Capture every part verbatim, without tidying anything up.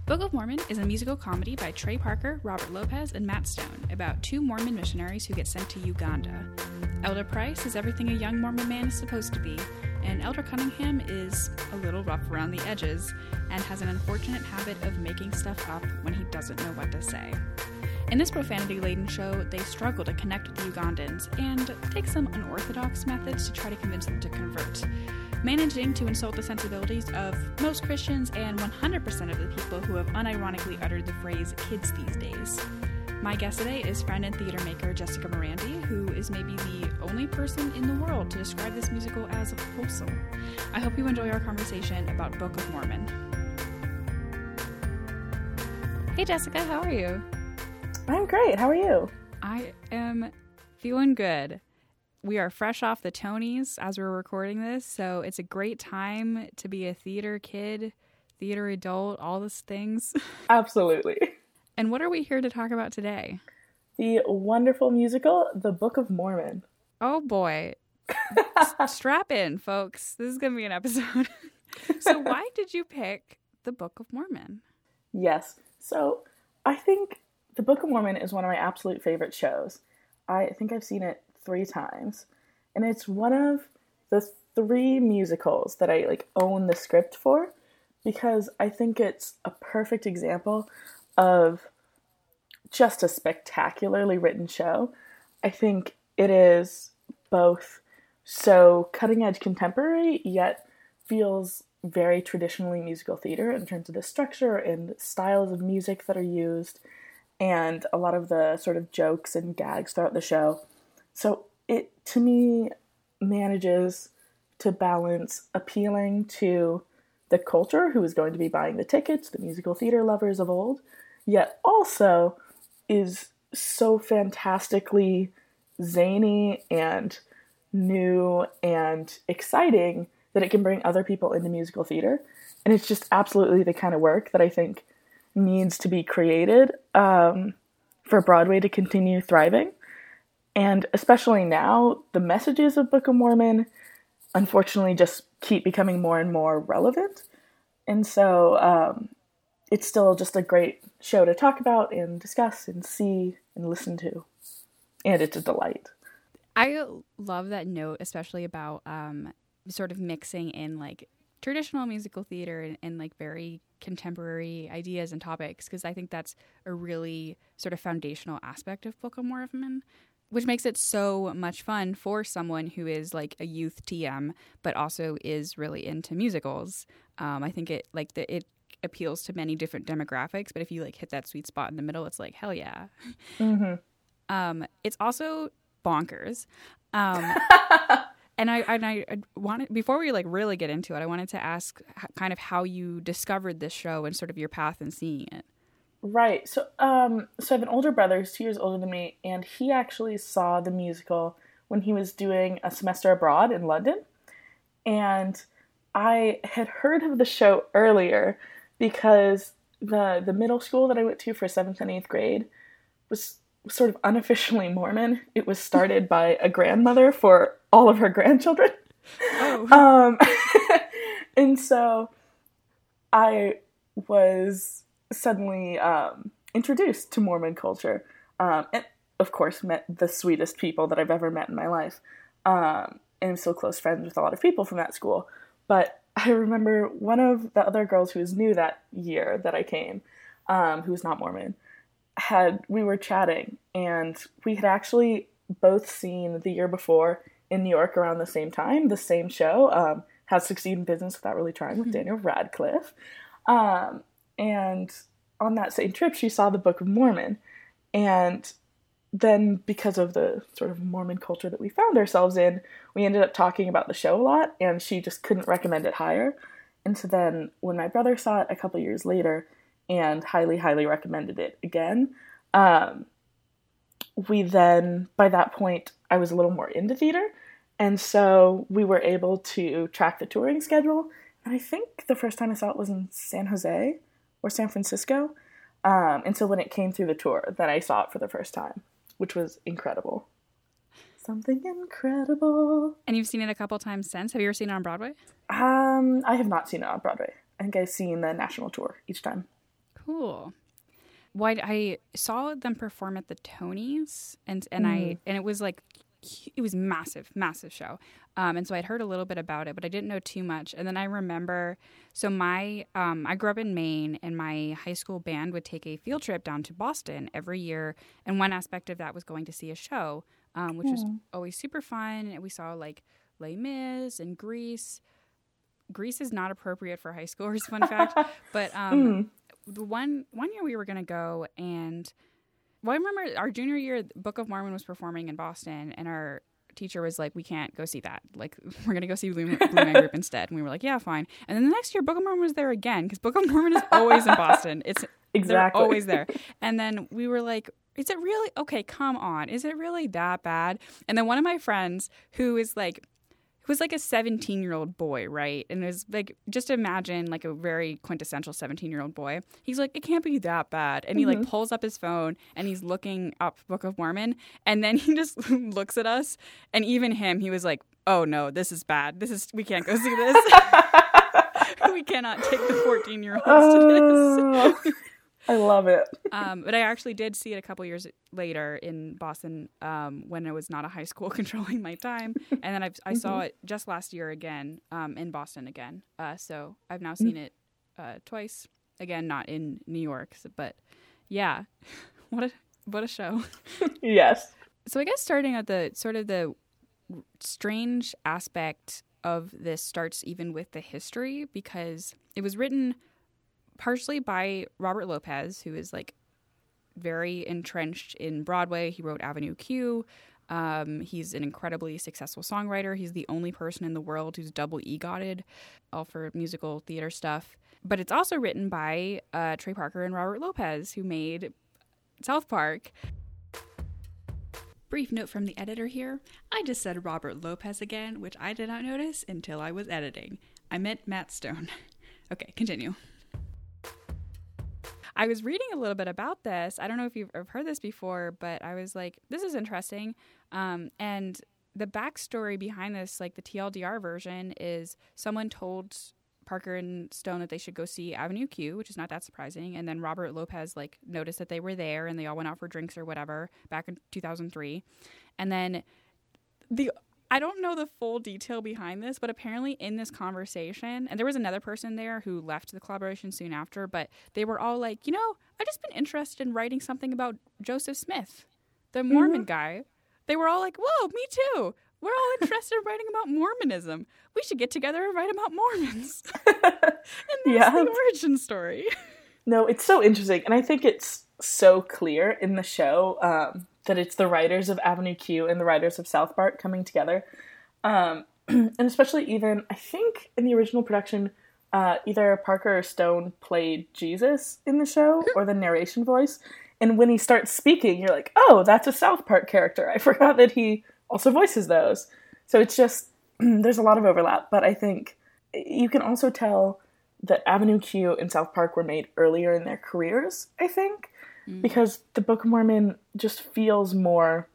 Book of Mormon is a musical comedy by Trey Parker, Robert Lopez, and Matt Stone about two Mormon missionaries who get sent to Uganda. Elder Price is everything a young Mormon man is supposed to be, and Elder Cunningham is a little rough around the edges and has an unfortunate habit of making stuff up when he doesn't know what to say. In this profanity-laden show, they struggle to connect with the Ugandans and take some unorthodox methods to try to convince them to convert, managing to insult the sensibilities of most Christians and one hundred percent of the people who have unironically uttered the phrase kids these days. My guest today is friend and theater maker Jessica Morandi, who is maybe the only person in the world to describe this musical as wholesome. I hope you enjoy our conversation about Book of Mormon. Hey Jessica, how are you? I'm great. How are you? I am feeling good. We are fresh off the Tonys as we're recording this, so it's a great time to be a theater kid, theater adult, all those things. Absolutely. And what are we here to talk about today? The wonderful musical, The Book of Mormon. Oh boy. Strap in, folks. This is going to be an episode. So why did you pick The Book of Mormon? Yes. So I think The Book of Mormon is one of my absolute favorite shows. I think I've seen it three times. And it's one of the three musicals that I like own the script for, because I think it's a perfect example of just a spectacularly written show. I think it is both so cutting-edge contemporary, yet feels very traditionally musical theater in terms of the structure and styles of music that are used, and a lot of the sort of jokes and gags throughout the show. So it, to me, manages to balance appealing to the culture who is going to be buying the tickets, the musical theater lovers of old, yet also is so fantastically zany and new and exciting that it can bring other people into musical theater. And it's just absolutely the kind of work that I think needs to be created um, for Broadway to continue thriving. And especially now, the messages of Book of Mormon, unfortunately, just keep becoming more and more relevant. And so um, it's still just a great show to talk about and discuss and see and listen to. And it's a delight. I love that note, especially about um, sort of mixing in like traditional musical theater and, and like very contemporary ideas and topics, because I think that's a really sort of foundational aspect of Book of Mormon, which makes it so much fun for someone who is like a youth T M, but also is really into musicals. Um, I think it like the, it appeals to many different demographics, but if you like hit that sweet spot in the middle, it's like, hell yeah. Mm-hmm. Um, it's also bonkers. Um, and I, and I wanted, before we like really get into it, I wanted to ask kind of how you discovered this show and sort of your path in seeing it. Right. So, um, so I have an older brother who's two years older than me, and he actually saw the musical when he was doing a semester abroad in London. And I had heard of the show earlier because the the middle school that I went to for seventh and eighth grade was sort of unofficially Mormon. It was started by a grandmother for all of her grandchildren. Oh. Um, and so I was suddenly um, introduced to Mormon culture, um, and of course met the sweetest people that I've ever met in my life, um, and I'm still close friends with a lot of people from that school. But I remember one of the other girls who was new that year that I came, um, who was not Mormon, had we were chatting, and we had actually both seen the year before in New York around the same time the same show, um, How to Succeed in Business Without Really Trying, with Daniel Radcliffe. Um, And on that same trip, she saw the Book of Mormon. And then because of the sort of Mormon culture that we found ourselves in, we ended up talking about the show a lot, and she just couldn't recommend it higher. And so then when my brother saw it a couple years later and highly, highly recommended it again, um, we then, by that point, I was a little more into theater. And so we were able to track the touring schedule. And I think the first time I saw it was in San Jose or San Francisco. Um, and so when it came through the tour, then I saw it for the first time, which was incredible. Something incredible. And you've seen it a couple times since. Have you ever seen it on Broadway? Um, I have not seen it on Broadway. I think I've seen the national tour each time. Cool. Well, I, I saw them perform at the Tonys, and and mm. I and it was like it was massive, massive show. Um, and so I'd heard a little bit about it, but I didn't know too much. And then I remember, so my um, I grew up in Maine, and my high school band would take a field trip down to Boston every year, and one aspect of that was going to see a show, um, which mm. was always super fun. And we saw like Les Mis and Grease. Grease is not appropriate for high schoolers, fun fact. But um, mm. the one one year we were going to go, and well, I remember our junior year, Book of Mormon was performing in Boston, and our teacher was like, we can't go see that. Like, we're going to go see Blue, Blue Man Group instead. And we were like, yeah, fine. And then the next year, Book of Mormon was there again, because Book of Mormon is always in Boston. It's exactly. They're always there. And then we were like, is it really? Okay, come on. Is it really that bad? And then one of my friends who is like, who was like a seventeen-year-old boy, right? And it was like, just imagine like a very quintessential seventeen-year-old boy. He's like, it can't be that bad. And he mm-hmm. like pulls up his phone and he's looking up Book of Mormon. And then he just looks at us. And even him, he was like, oh no, this is bad. This is, we can't go see this. We cannot take the fourteen-year-olds oh, to this. I love it. um, but I actually did see it a couple years later in Boston um, when I was not a high school controlling my time. And then I've, I mm-hmm. saw it just last year again um, in Boston again. Uh, so I've now seen mm-hmm. it uh, twice. Again, not in New York. So, but yeah, what a what a show. Yes. So I guess starting at the sort of the strange aspect of this starts even with the history, because it was written partially by Robert Lopez, who is like very entrenched in Broadway. He wrote Avenue Q. Um, he's an incredibly successful songwriter. He's the only person in the world who's double EGOTed, all for musical theater stuff. But it's also written by uh, Trey Parker and Robert Lopez, who made South Park. Brief note from the editor here. I just said Robert Lopez again, which I did not notice until I was editing. I meant Matt Stone. Okay, continue. I was reading a little bit about this. I don't know if you've heard this before, but I was like, this is interesting. Um, and the backstory behind this, like the T L D R version, is someone told Parker and Stone that they should go see Avenue Q, which is not that surprising. And then Robert Lopez like noticed that they were there and they all went out for drinks or whatever back in two thousand three. And then the I don't know the full detail behind this, but apparently in this conversation, and there was another person there who left the collaboration soon after, but they were all like, you know, I've just been interested in writing something about Joseph Smith, the Mormon mm-hmm. guy. They were all like, whoa, me too. We're all interested in writing about Mormonism. We should get together and write about Mormons. And that's yeah. the origin story. No, it's so interesting. And I think it's so clear in the show um, that it's the writers of Avenue Q and the writers of South Park coming together. Um, and especially even, I think in the original production, uh, either Parker or Stone played Jesus in the show or the narration voice. And when he starts speaking, you're like, oh, that's a South Park character. I forgot that he also voices those. So it's just, there's a lot of overlap. But I think you can also tell that Avenue Q and South Park were made earlier in their careers, I think. Mm. Because the Book of Mormon just feels more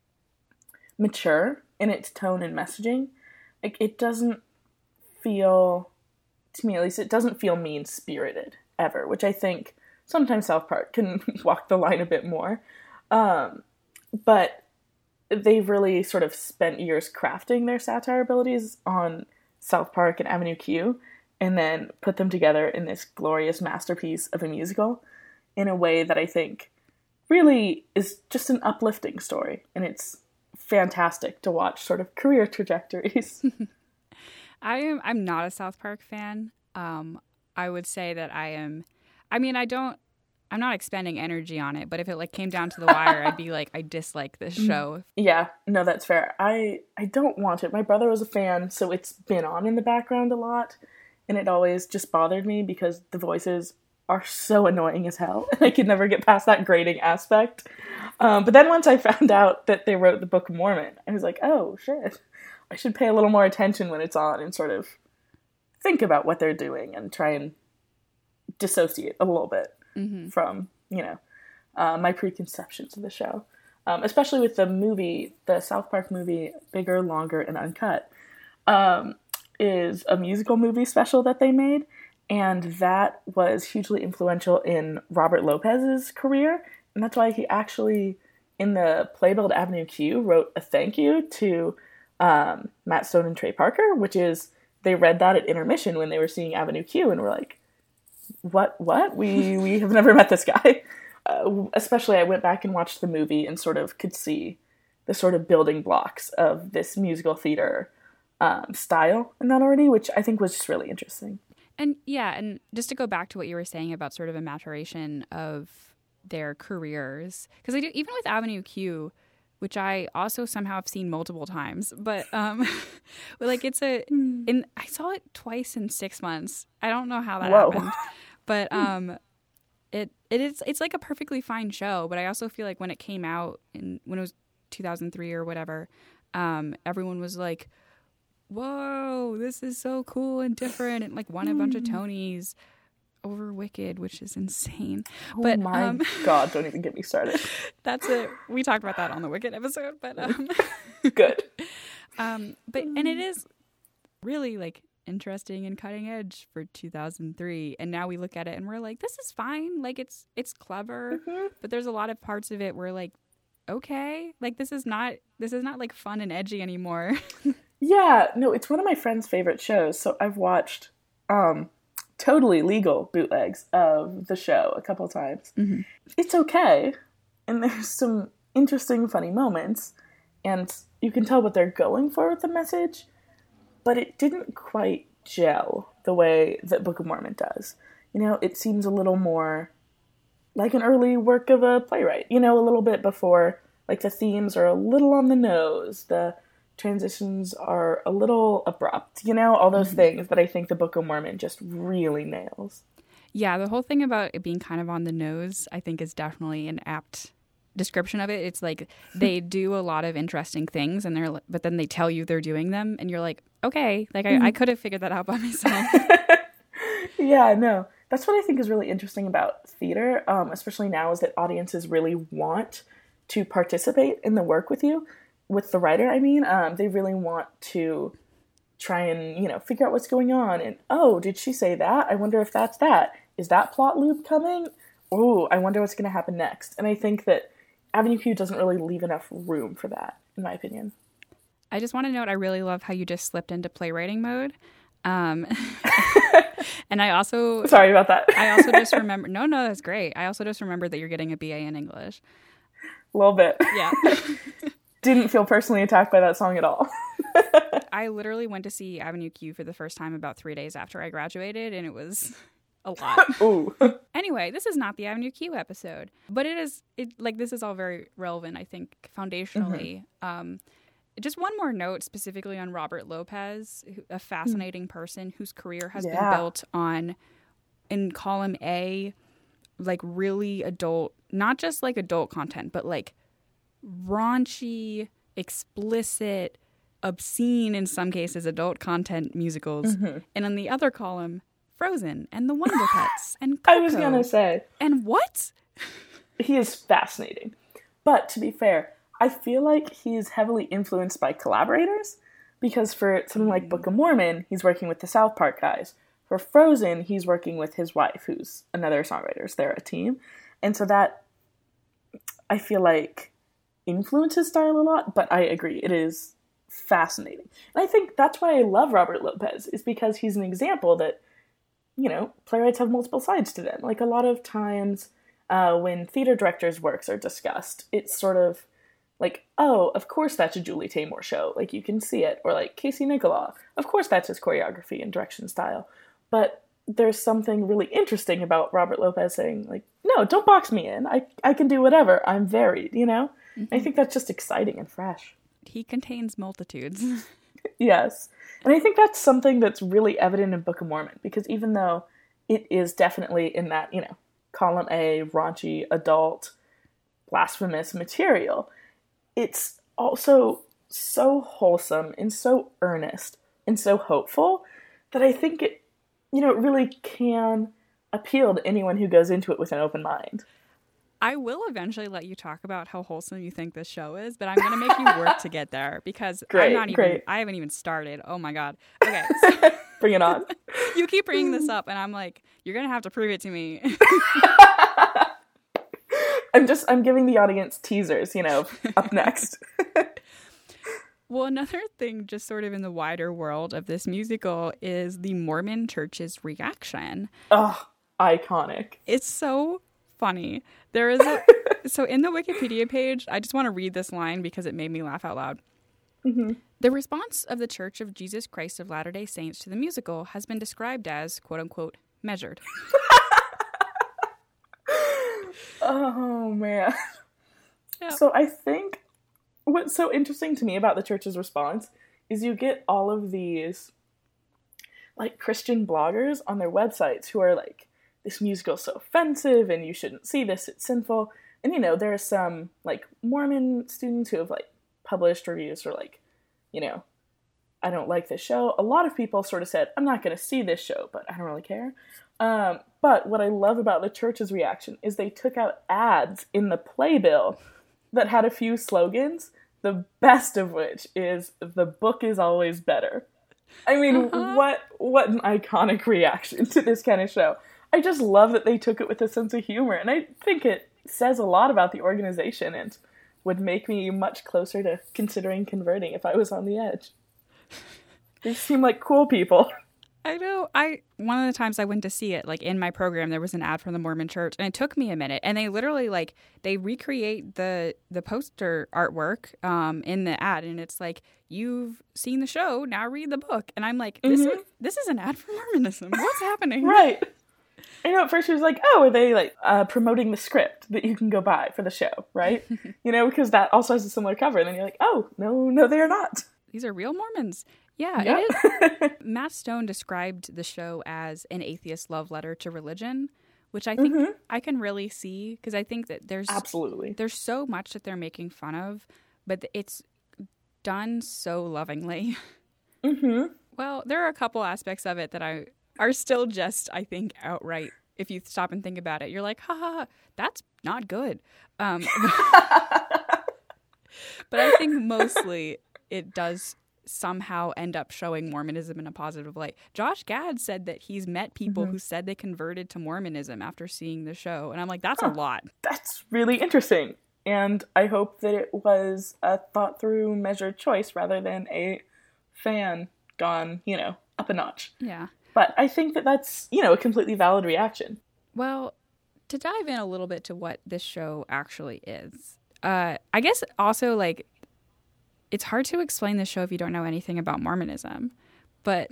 mature in its tone and messaging. Like, it doesn't feel, to me at least, it doesn't feel mean-spirited ever, which I think sometimes South Park can walk the line a bit more. Um, but they've really sort of spent years crafting their satire abilities on South Park and Avenue Q, and then put them together in this glorious masterpiece of a musical in a way that I think really is just an uplifting story. And it's fantastic to watch sort of career trajectories. I am, I'm not a South Park fan. Um, I would say that I am, I mean, I don't, I'm not expending energy on it, but if it like came down to the wire, I'd be like, I dislike this show. Yeah, no, that's fair. I, I don't want it. My brother was a fan, so it's been on in the background a lot, and it always just bothered me because the voices are so annoying as hell, and I could never get past that grating aspect. Um, but then once I found out that they wrote the Book of Mormon, I was like, oh, shit. I should pay a little more attention when it's on and sort of think about what they're doing and try and dissociate a little bit. Mm-hmm. From, you know, uh, my preconceptions of the show. Um, especially with the movie, the South Park movie, Bigger, Longer, and Uncut, um, is a musical movie special that they made. And that was hugely influential in Robert Lopez's career. And that's why he actually, in the Playbuild Avenue Q, wrote a thank you to um, Matt Stone and Trey Parker, which is, they read that at intermission when they were seeing Avenue Q and were like, what, what? We, we have never met this guy. Uh, especially I went back and watched the movie and sort of could see the sort of building blocks of this musical theater um, style in that already, which I think was just really interesting. And yeah, and just to go back to what you were saying about sort of a maturation of their careers, because I do, even with Avenue Q, which I also somehow have seen multiple times, but um, like it's a, in I saw it twice in six months. I don't know how that Whoa. happened, but um, it it is it's like a perfectly fine show. But I also feel like when it came out in when it was two thousand three or whatever, um, everyone was like, whoa, this is so cool and different, and like won a bunch of Tonys over Wicked, which is insane. Oh but my um, God, don't even get me started. That's it. We talked about that on the Wicked episode, but um, good. Um, but and it is really like interesting and cutting edge for two thousand three, and now we look at it and we're like, this is fine. Like it's it's clever, Mm-hmm. but there's a lot of parts of it where like, okay, like this is not this is not like fun and edgy anymore. Yeah, no, it's one of my friend's favorite shows. So I've watched um, totally legal bootlegs of the show a couple times. Mm-hmm. It's okay, and there's some interesting, funny moments, and you can tell what they're going for with the message, but it didn't quite gel the way that Book of Mormon does. You know, it seems a little more like an early work of a playwright, you know, a little bit before, like the themes are a little on the nose, the transitions are a little abrupt, you know, all those mm-hmm. things that I think the Book of Mormon just really nails. Yeah, the whole thing about it being kind of on the nose, I think, is definitely an apt description of it. It's like they do a lot of interesting things, and they're, but then they tell you they're doing them, and you're like, okay, like I, I could have figured that out by myself. Yeah, no, that's what I think is really interesting about theater, um, especially now, is that audiences really want to participate in the work with you. With the writer, I mean, um, they really want to try and, you know, figure out what's going on. And, oh, did she say that? I wonder if that's that. Is that plot loop coming? Oh, I wonder what's going to happen next. And I think that Avenue Q doesn't really leave enough room for that, in my opinion. I just want to note, I really love how you just slipped into playwriting mode. Um, and I also... Sorry about that. I also just remember... No, no, that's great. I also just remembered that you're getting a B A in English. A little bit. Yeah. Didn't feel personally attacked by that song at all. I literally went to see Avenue Q for the first time about three days after I graduated, and it was a lot. Ooh. Anyway, this is not the Avenue Q episode, but it is, it like, this is all very relevant, I think, foundationally. Mm-hmm. Um, just one more note specifically on Robert Lopez, a fascinating person whose career has yeah. been built on, in column A, like really adult, not just like adult content, but like raunchy, explicit, obscene, in some cases, adult content musicals. Mm-hmm. And in the other column, Frozen and The Wonder Pets and Coco. I was going to say. And what? He is fascinating. But to be fair, I feel like he's heavily influenced by collaborators, because for something like Book of Mormon, he's working with the South Park guys. For Frozen, he's working with his wife, who's another songwriter. So they're a team. And so that, I feel like, influences his style a lot, but I agree, it is fascinating. And I think that's why I love Robert Lopez, is because he's an example that, you know, playwrights have multiple sides to them. Like, a lot of times uh, when theater directors' works are discussed, it's sort of like, oh, of course that's a Julie Taymor show. Like, you can see it. Or like Casey Nicholaw. Of course that's his choreography and direction style. But there's something really interesting about Robert Lopez saying, like, no, don't box me in. I, I can do whatever. I'm varied, you know? Mm-hmm. I think that's just exciting and fresh. He contains multitudes. Yes. And I think that's something that's really evident in Book of Mormon, because even though it is definitely in that, you know, column A, raunchy, adult, blasphemous material, it's also so wholesome and so earnest and so hopeful that I think it, you know, it really can appeal to anyone who goes into it with an open mind. I will eventually let you talk about how wholesome you think this show is, but I'm going to make you work to get there, because great, I'm not even, great. I haven't even started. Oh my God. Okay. So, Bring it on. You keep bringing this up, and I'm like, you're going to have to prove it to me. I'm just, I'm giving the audience teasers, you know, up next. Well, another thing just sort of in the wider world of this musical is the Mormon Church's reaction. Oh, iconic. It's so funny. There is a, so in the Wikipedia page, I just want to read this line because it made me laugh out loud. Mm-hmm. The response of the Church of Jesus Christ of Latter-day Saints to the musical has been described as, quote unquote, measured. Oh, man. Yeah. So I think what's so interesting to me about the church's response is you get all of these, like, Christian bloggers on their websites who are like, this musical's so offensive and you shouldn't see this, it's sinful. And, you know, there are some, like, Mormon students who have, like, published reviews for, like, you know, I don't like this show. A lot of people sort of said, I'm not going to see this show, but I don't really care. Um, but what I love about the church's reaction is they took out ads in the playbill that had a few slogans, the best of which is, the book is always better. I mean, uh-huh. what what an iconic reaction to this kind of show. I just love that they took it with a sense of humor, and I think it says a lot about the organization and would make me much closer to considering converting if I was on the edge. They seem like cool people. I know. I one of the times I went to see it, like in my program, there was an ad from the Mormon Church, and it took me a minute. And they literally like they recreate the the poster artwork um, in the ad, and it's like, you've seen the show, now read the book. And I'm like, this mm-hmm. is this is an ad for Mormonism. What's happening? Right. I know at first she was like, oh, are they like uh, promoting the script that you can go buy for the show, right? You know, because that also has a similar cover. And then you're like, oh, no, no, they are not. These are real Mormons. Yeah, yep. It is. Matt Stone described the show as an atheist love letter to religion, which I think mm-hmm. I can really see, because I think that there's absolutely there's so much that they're making fun of, but it's done so lovingly. Mm-hmm. Well, there are a couple aspects of it that I are still just, I think, outright. If you stop and think about it, you're like, ha ha, ha that's not good. Um, but I think mostly it does somehow end up showing Mormonism in a positive light. Josh Gad said that he's met people mm-hmm. who said they converted to Mormonism after seeing the show. And I'm like, that's huh, a lot. That's really interesting. And I hope that it was a thought through, measured choice rather than a fan gone, you know, up a notch. Yeah. But I think that that's, you know, a completely valid reaction. Well, to dive in a little bit to what this show actually is, uh, I guess also, like, it's hard to explain this show if you don't know anything about Mormonism. But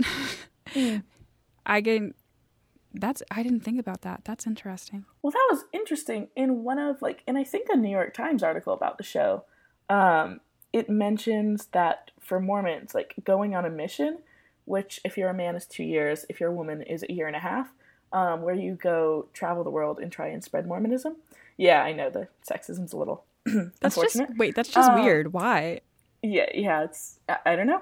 mm. I can, that's, I didn't think about that. That's interesting. Well, that was interesting. In one of, like, and I think a New York Times article about the show, um, it mentions that for Mormons, like, going on a mission, which if you're a man is two years, if you're a woman is a year and a half, um, where you go travel the world and try and spread Mormonism. Yeah, I know the sexism's a little that's unfortunate. Just, wait, that's just um, weird. Why? Yeah, yeah, it's, I, I don't know.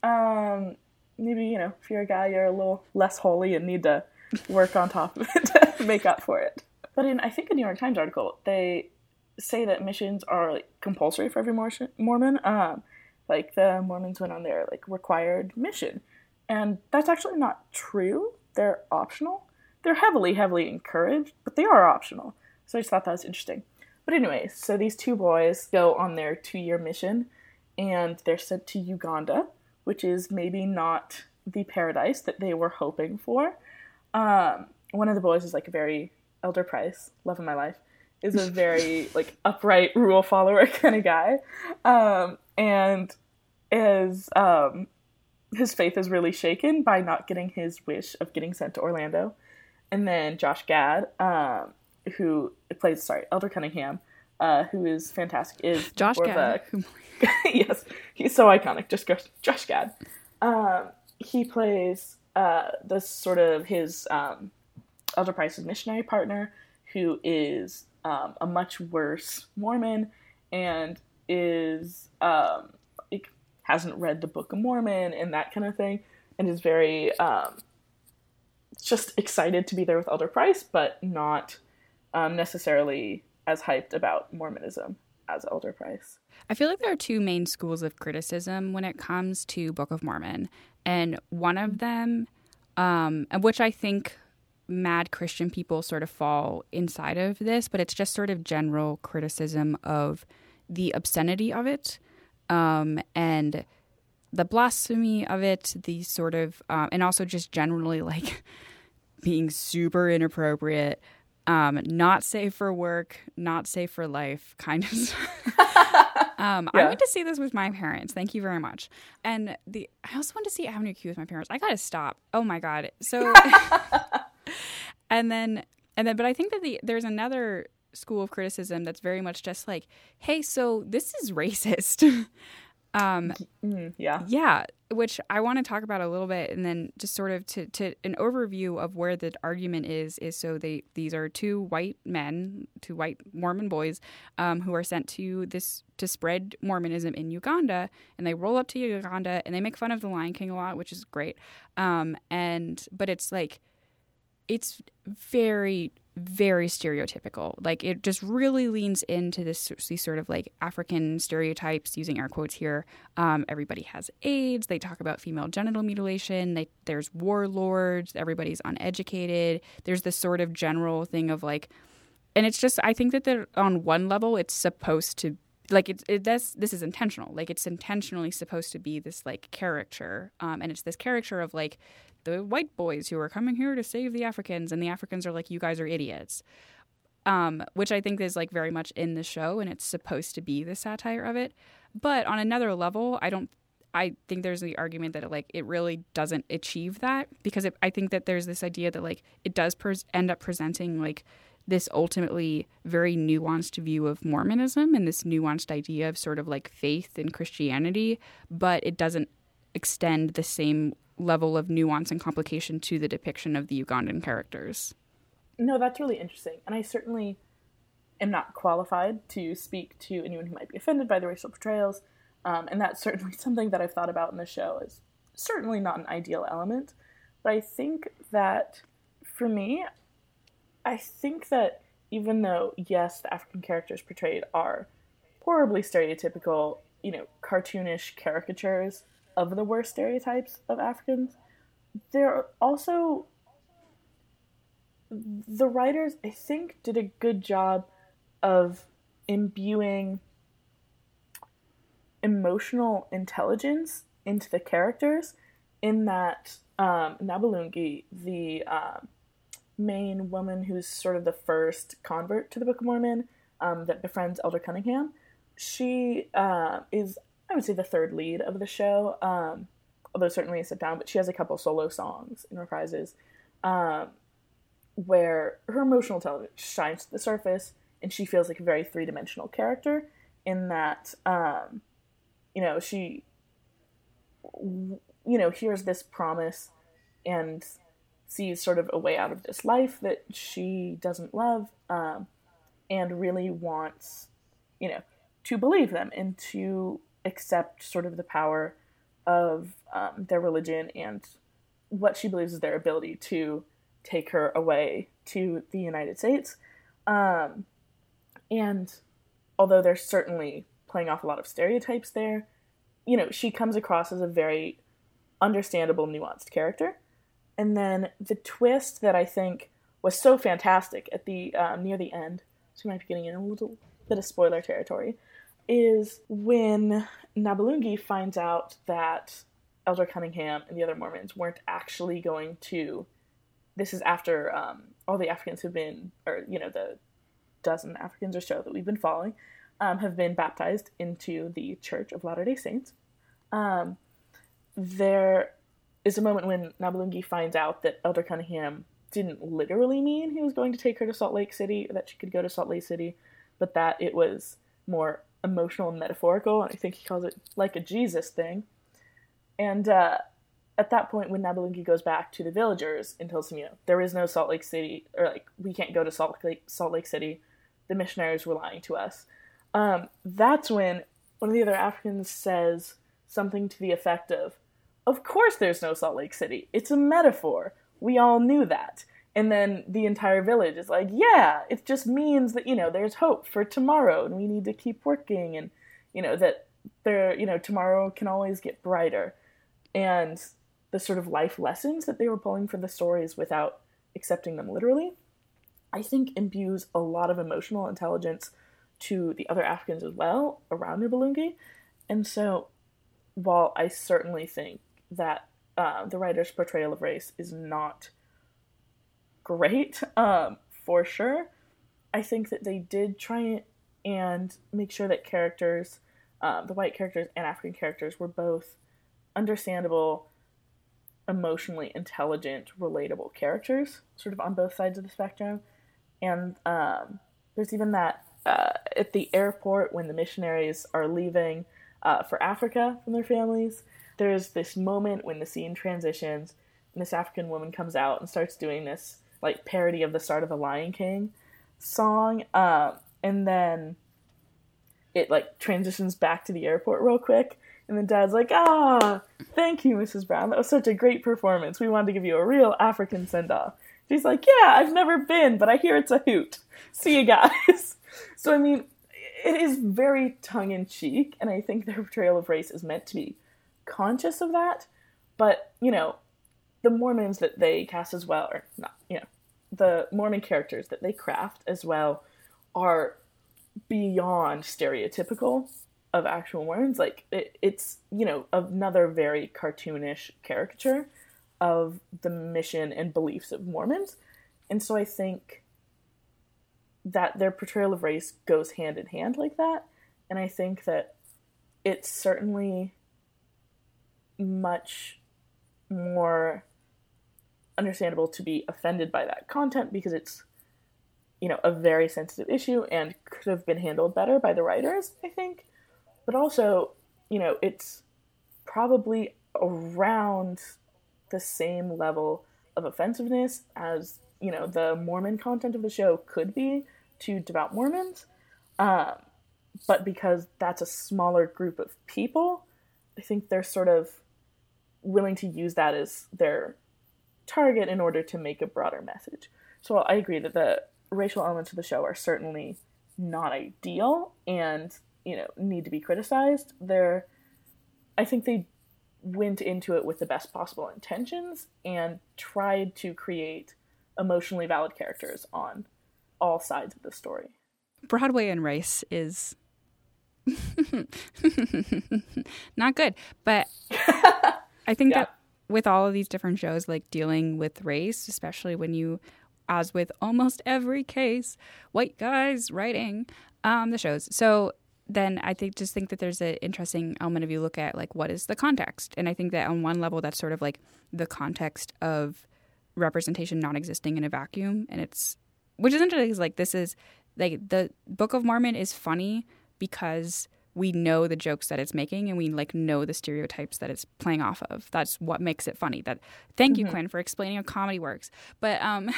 Um, maybe, you know, if you're a guy, you're a little less holy and need to work on top of it to make up for it. But in, I think, a New York Times article, they say that missions are, like, compulsory for every Mormon. Um, like, the Mormons went on their, like, required mission. And that's actually not true. They're optional. They're heavily, heavily encouraged, but they are optional. So I just thought that was interesting. But anyways, so these two boys go on their two-year mission, and they're sent to Uganda, which is maybe not the paradise that they were hoping for. Um, one of the boys is, like, a very, Elder Price, love of my life, is a very, like, upright rule follower kind of guy. Um, and is... Um, his faith is really shaken by not getting his wish of getting sent to Orlando. And then Josh Gad, um, who plays, sorry, Elder Cunningham, uh, who is fantastic, is Josh Gad. A, yes, he's so iconic. Just go, Josh Gad. Um, he plays uh, the sort of his um, Elder Price's missionary partner, who is um, a much worse Mormon and is um, like, hasn't read the Book of Mormon and that kind of thing, and is very um, just excited to be there with Elder Price, but not um, necessarily as hyped about Mormonism as Elder Price. I feel like there are two main schools of criticism when it comes to Book of Mormon, and one of them um, and which I think mad Christian people sort of fall inside of this, but it's just sort of general criticism of the obscenity of it, um, and the blasphemy of it, the sort of, um, and also just generally like being super inappropriate, um, not safe for work, not safe for life, kind of stuff. um, yeah. I went to see this with my parents. Thank you very much. And the I also went to see Avenue Q with my parents. I gotta stop. Oh my God. So, and then, and then, but I think that the there's another school of criticism that's very much just like, hey, so this is racist. Um, mm, yeah. Yeah, which I want to talk about a little bit, and then just sort of to, to an overview of where the argument is, is so they these are two white men, two white Mormon boys, um, who are sent to this to spread Mormonism in Uganda, and they roll up to Uganda, and they make fun of the Lion King a lot, which is great. Um, and but it's like, it's very, very stereotypical. Like, it just really leans into this these sort of like African stereotypes, using air quotes here. Um, everybody has AIDS. They talk about female genital mutilation. They, there's warlords. Everybody's uneducated. There's this sort of general thing of like, and it's just, I think that they're, on one level, it's supposed to, like, it's, it, that's, this is intentional. Like, it's intentionally supposed to be this like caricature. Um, and it's this caricature of like, the white boys who are coming here to save the Africans, and the Africans are like, you guys are idiots, um, which I think is like very much in the show, and it's supposed to be the satire of it. But on another level, I don't. I think there's the argument that it, like it really doesn't achieve that, because it, I think that there's this idea that like it does pres- end up presenting like this ultimately very nuanced view of Mormonism and this nuanced idea of sort of like faith in Christianity, but it doesn't extend the same level of nuance and complication to the depiction of the Ugandan characters. No, that's really interesting. And I certainly am not qualified to speak to anyone who might be offended by the racial portrayals. Um, and that's certainly something that I've thought about in the show. Is certainly not an ideal element. But I think that, for me, I think that even though, yes, the African characters portrayed are horribly stereotypical, you know, cartoonish caricatures of the worst stereotypes of Africans, they're also, the writers, I think, did a good job of imbuing emotional intelligence into the characters, in that um, Nabulungi, the um, main woman who's sort of the first convert to the Book of Mormon, um, that befriends Elder Cunningham, she uh, is, I would say, the third lead of the show, um, although certainly a sit down, but she has a couple solo songs and reprises, um, where her emotional intelligence shines to the surface, and she feels like a very three-dimensional character, in that, um, you know, she, you know, hears this promise and sees sort of a way out of this life that she doesn't love, um, and really wants, you know, to believe them and to accept sort of the power of um, their religion and what she believes is their ability to take her away to the United States. Um, and although they're certainly playing off a lot of stereotypes there, you know, she comes across as a very understandable, nuanced character. And then the twist that I think was so fantastic at the um, near the end, so we might be getting in a little bit of spoiler territory, is when Nabulungi finds out that Elder Cunningham and the other Mormons weren't actually going to, this is after um, all the Africans have been, or, you know, the dozen Africans or so that we've been following, um, have been baptized into the Church of Latter-day Saints. Um, there is a moment when Nabulungi finds out that Elder Cunningham didn't literally mean he was going to take her to Salt Lake City, or that she could go to Salt Lake City, but that it was more emotional and metaphorical, and I think he calls it like a Jesus thing. And uh, at that point, when Nabulungi goes back to the villagers and tells them, you know, there is no Salt Lake City, or like, we can't go to Salt Lake, Salt Lake City, the missionaries were lying to us. Um, that's when one of the other Africans says something to the effect of, of course there's no Salt Lake City. It's a metaphor. We all knew that. And then the entire village is like, yeah, it just means that, you know, there's hope for tomorrow and we need to keep working, and, you know, that there, you know, tomorrow can always get brighter. And the sort of life lessons that they were pulling for the stories without accepting them literally, I think imbues a lot of emotional intelligence to the other Africans as well around Nibelungi. And so while I certainly think that uh, the writer's portrayal of race is not great, um, for sure, I think that they did try and make sure that characters, um, the white characters and African characters, were both understandable, emotionally intelligent, relatable characters, sort of on both sides of the spectrum. And um, there's even that uh, at the airport when the missionaries are leaving uh, for Africa from their families, there's this moment when the scene transitions and this African woman comes out and starts doing this like parody of the start of the Lion King song, um, and then it like transitions back to the airport real quick, and then Dad's like, ah, thank you, Missus Brown, that was such a great performance, we wanted to give you a real African send-off. She's like, yeah, I've never been, but I hear it's a hoot, see you guys. So I mean, it is very tongue-in-cheek, and I think their portrayal of race is meant to be conscious of that, but you know, the Mormons that they cast as well, or not, you know, the Mormon characters that they craft as well are beyond stereotypical of actual Mormons. Like, it, it's, you know, another very cartoonish caricature of the mission and beliefs of Mormons. And so I think that their portrayal of race goes hand in hand like that. And I think that it's certainly much more understandable to be offended by that content because it's, you know, a very sensitive issue and could have been handled better by the writers, I think. But also, you know, it's probably around the same level of offensiveness as, you know, the Mormon content of the show could be to devout Mormons. Um, but because that's a smaller group of people, I think they're sort of willing to use that as their target in order to make a broader message. So I agree that the racial elements of the show are certainly not ideal and, you know, need to be criticized. They're, I think they went into it with the best possible intentions and tried to create emotionally valid characters on all sides of the story. Broadway and race is not good, but I think yeah. that with all of these different shows, like dealing with race, especially when you, as with almost every case, white guys writing um, the shows. So then I think just think that there's an interesting element if you look at like what is the context. And I think that on one level that's sort of like the context of representation not existing in a vacuum. And it's, which is interesting, is like this is like the Book of Mormon is funny because we know the jokes that it's making and we like know the stereotypes that it's playing off of. That's what makes it funny. That thank you, mm-hmm. Quinn, for explaining how comedy works. But um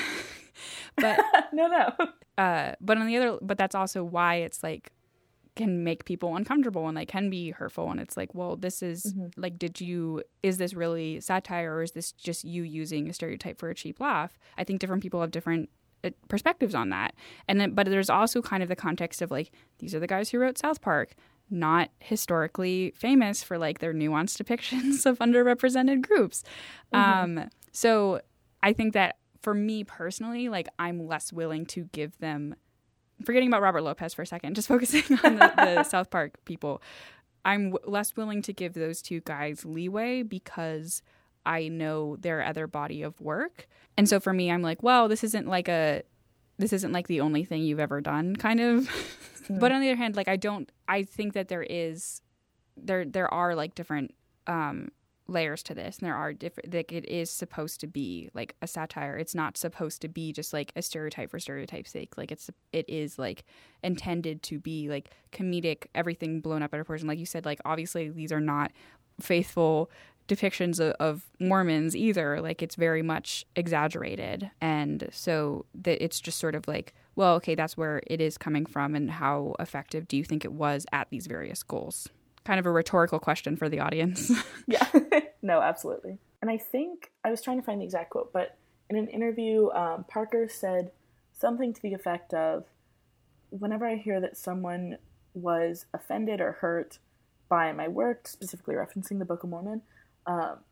but no no. Uh but on the other but that's also why it's like can make people uncomfortable and like can be hurtful, and it's like, well, this is mm-hmm. like, did you is this really satire or is this just you using a stereotype for a cheap laugh? I think different people have different perspectives on that. And then but there's also kind of the context of like, these are the guys who wrote South Park, not historically famous for like their nuanced depictions of underrepresented groups. Mm-hmm. Um, so I think that for me personally, like I'm less willing to give them, forgetting about Robert Lopez for a second, just focusing on the, the South Park people, I'm w- less willing to give those two guys leeway because I know their other body of work. And so for me, I'm like, well, this isn't like a, this isn't like the only thing you've ever done kind of. Mm. But on the other hand, like I don't, I think that there is, there there are like different um, layers to this, and there are different, like it is supposed to be like a satire. It's not supposed to be just like a stereotype for stereotype's sake. Like it's, it is like intended to be like comedic, everything blown up at a person. Like you said, like obviously these are not faithful depictions of, of Mormons either. Like it's very much exaggerated. And so that it's just sort of like, well, okay, that's where it is coming from, and how effective do you think it was at these various goals? Kind of a rhetorical question for the audience. Yeah, no, absolutely. And I think, I was trying to find the exact quote, but in an interview, um, Parker said something to the effect of, whenever I hear that someone was offended or hurt by my work, specifically referencing the Book of Mormon, um,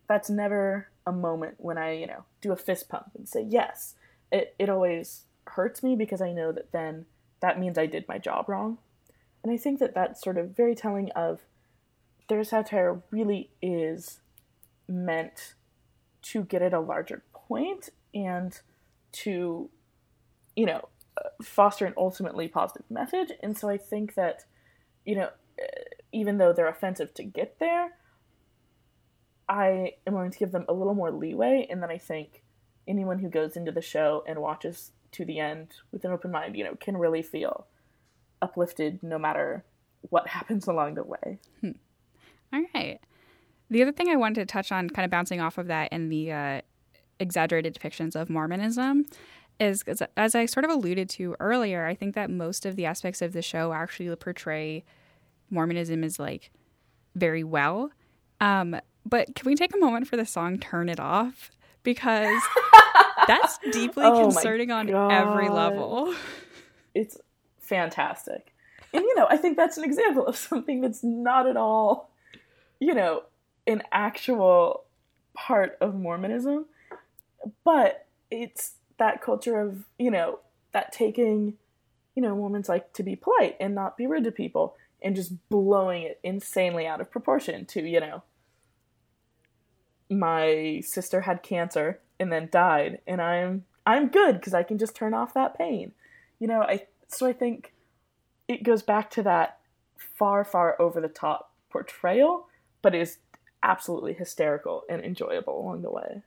that's never a moment when I, you know, do a fist pump and say yes. It it always hurts me because I know that then that means I did my job wrong. And I think that that's sort of very telling of their satire really is meant to get at a larger point and to, you know, foster an ultimately positive message. And so I think that, you know, even though they're offensive to get there, I am willing to give them a little more leeway. And then I think anyone who goes into the show and watches to the end with an open mind, you know, can really feel uplifted no matter what happens along the way. Hmm. All right. The other thing I wanted to touch on, kind of bouncing off of that in the uh, exaggerated depictions of Mormonism, is, as I sort of alluded to earlier, I think that most of the aspects of the show actually portray Mormonism as, like, very well. Um, but can we take a moment for the song Turn It Off? Because that's deeply oh concerning on every level. It's fantastic. And, you know, I think that's an example of something that's not at all, you know, an actual part of Mormonism, but it's that culture of, you know, that taking, you know, Mormons like to be polite and not be rude to people and just blowing it insanely out of proportion to, you know, my sister had cancer and then died and I'm I'm good because I can just turn off that pain. You know, I so I think it goes back to that far, far over the top portrayal, but is absolutely hysterical and enjoyable along the way.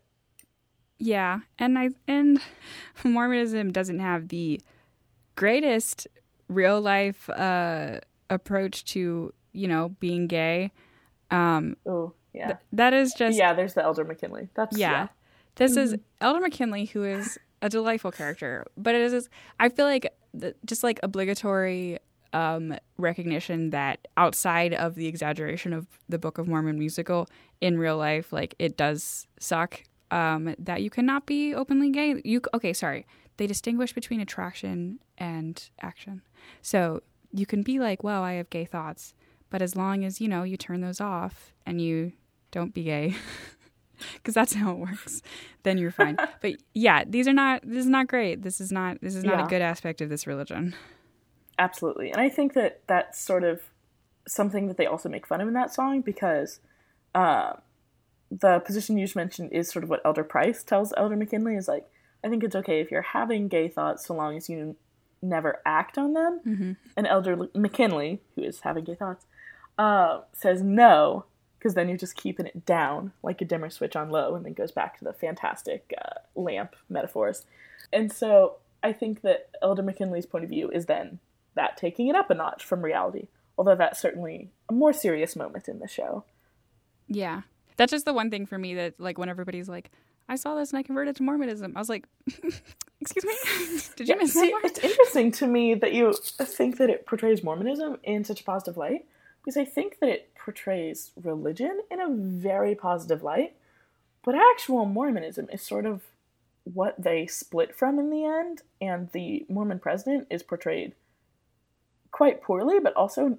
Yeah, and I and Mormonism doesn't have the greatest real life uh, approach to, you know, being gay. Um, oh, yeah. Th- that is just yeah. There's the Elder McKinley. That's yeah. yeah. This mm-hmm. is Elder McKinley, who is a delightful character, but it is I feel like the, just like obligatory um, recognition that outside of the exaggeration of the Book of Mormon musical, in real life, like, it does suck. Um, that you cannot be openly gay. You okay? Sorry, they distinguish between attraction and action. So you can be like, "Well, I have gay thoughts," but as long as you know you turn those off and you don't be gay, because that's how it works, then you're fine. But yeah, these are not. This is not great. This is not. This is not yeah. a good aspect of this religion. Absolutely, and I think that that's sort of something that they also make fun of in that song because. Uh, The position you just mentioned is sort of what Elder Price tells Elder McKinley is like, I think it's okay if you're having gay thoughts so long as you n- never act on them. Mm-hmm. And Elder L- McKinley, who is having gay thoughts, uh, says no, because then you're just keeping it down like a dimmer switch on low, and then goes back to the fantastic uh, lamp metaphors. And so I think that Elder McKinley's point of view is then that taking it up a notch from reality, although that's certainly a more serious moment in the show. Yeah. That's just the one thing for me that, like, when everybody's like, I saw this and I converted to Mormonism, I was like, excuse me? Did you yeah, miss see, that part? It's interesting to me that you think that it portrays Mormonism in such a positive light, because I think that it portrays religion in a very positive light, but actual Mormonism is sort of what they split from in the end, and the Mormon president is portrayed quite poorly, but also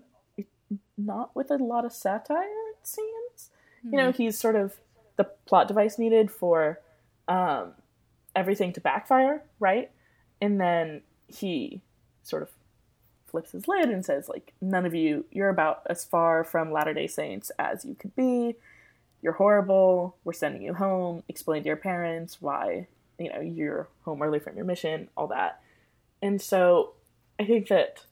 not with a lot of satire, it seems. You know, he's sort of the plot device needed for um, everything to backfire, right? And then he sort of flips his lid and says, like, none of you, you're about as far from Latter-day Saints as you could be. You're horrible. We're sending you home. Explain to your parents why, you know, you're home early from your mission, all that. And so I think that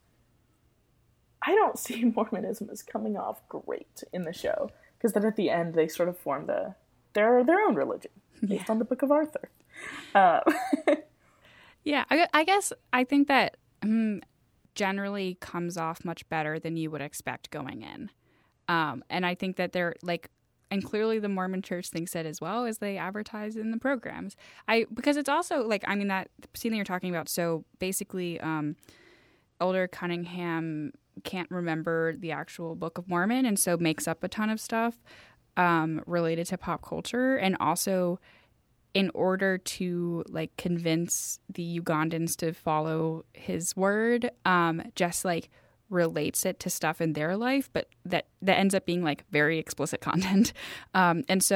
I don't see Mormonism as coming off great in the show. Because then at the end, they sort of form the their their own religion based yeah. on the Book of Arthur. Uh, yeah, I, I guess I think that um, generally comes off much better than you would expect going in. Um, and I think that they're like, and clearly the Mormon Church thinks it as well as they advertise in the programs. I because it's also like, I mean, that scene that you're talking about. So basically, um, Elder Cunningham can't remember the actual Book of Mormon and so makes up a ton of stuff um, related to pop culture, and also in order to like convince the Ugandans to follow his word, um, just like relates it to stuff in their life, but that that ends up being like very explicit content. Um, and so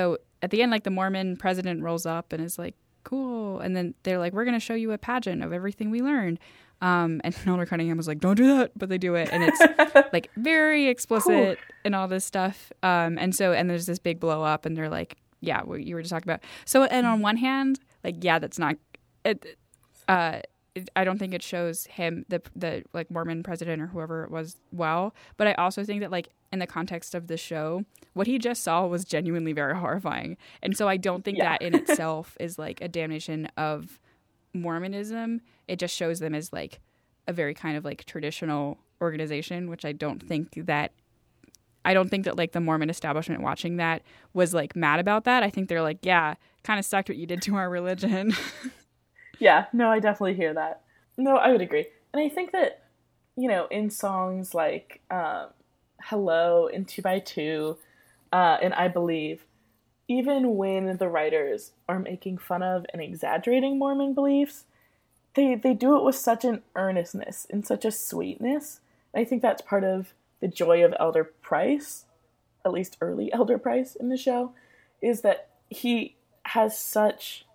at the end, like the Mormon president rolls up and is like, cool. And then they're like, we're going to show you a pageant of everything we learned. Um, and Elder Cunningham was like, don't do that. But they do it. And it's like very explicit and all this stuff. Um, and so, and there's this big blow up and they're like, yeah, what you were just talking about. So, and on one hand, like, yeah, that's not, it, uh, it, I don't think it shows him, the, the like Mormon president or whoever it was, well. But I also think that like in the context of the show, what he just saw was genuinely very horrifying. And so I don't think yeah. that in itself is like a damnation of Mormonism. It just shows them as like a very kind of like traditional organization, which I don't think that I don't think that like the Mormon establishment watching that was like mad about that. I think they're like, yeah, kind of sucked what you did to our religion. Yeah, no, I definitely hear that. No, I would agree. And I think that, you know, in songs like um, Hello and Two by Two uh, and I Believe, even when the writers are making fun of and exaggerating Mormon beliefs, they, they do it with such an earnestness and such a sweetness. And I think that's part of the joy of Elder Price, at least early Elder Price in the show, is that he has such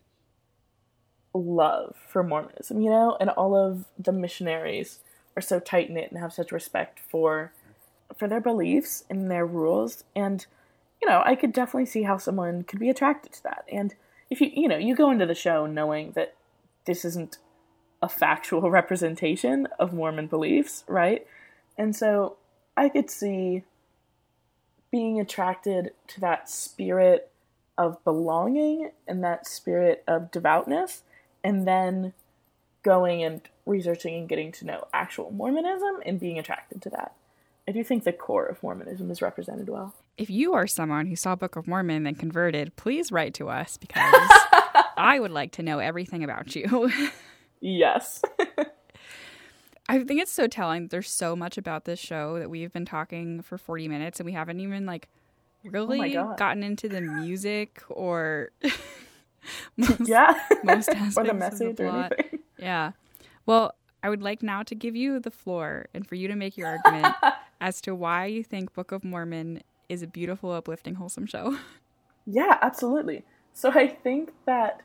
love for Mormonism, you know, and all of the missionaries are so tight-knit and have such respect for for their beliefs and their rules. And, you know, I could definitely see how someone could be attracted to that. And if you, you know, you go into the show knowing that this isn't a factual representation of Mormon beliefs, right? And so I could see being attracted to that spirit of belonging and that spirit of devoutness, and then going and researching and getting to know actual Mormonism and being attracted to that. I do think the core of Mormonism is represented well. If you are someone who saw Book of Mormon and converted, please write to us because I would like to know everything about you. Yes. I think it's so telling. There's so much about this show that we've been talking for forty minutes and we haven't even like really oh gotten into the music or most, yeah. most aspects or the message of the or plot. anything. Yeah. Well, I would like now to give you the floor and for you to make your argument as to why you think Book of Mormon is a beautiful, uplifting, wholesome show. Yeah, absolutely. So I think that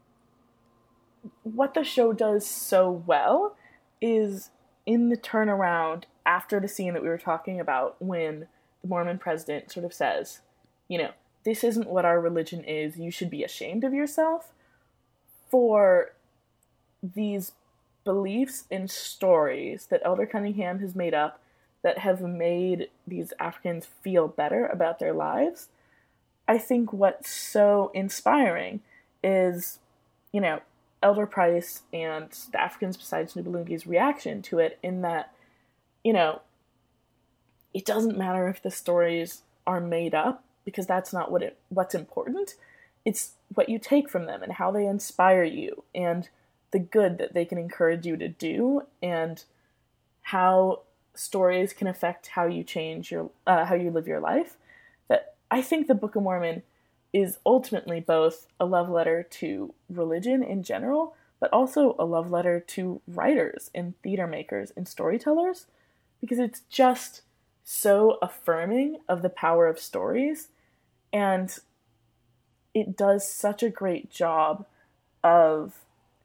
what the show does so well is in the turnaround after the scene that we were talking about when the Mormon president sort of says, you know, this isn't what our religion is, you should be ashamed of yourself, for these beliefs and stories that Elder Cunningham has made up that have made these Africans feel better about their lives. I think what's so inspiring is, you know, Elder Price and the Africans Besides Nubulungi's reaction to it, in that, you know, it doesn't matter if the stories are made up, because that's not what it what's important. It's what you take from them and how they inspire you and the good that they can encourage you to do, and how stories can affect how you change your uh, how you live your life. That I think the Book of Mormon is ultimately both a love letter to religion in general, but also a love letter to writers and theater makers and storytellers, because it's just so affirming of the power of stories, and it does such a great job of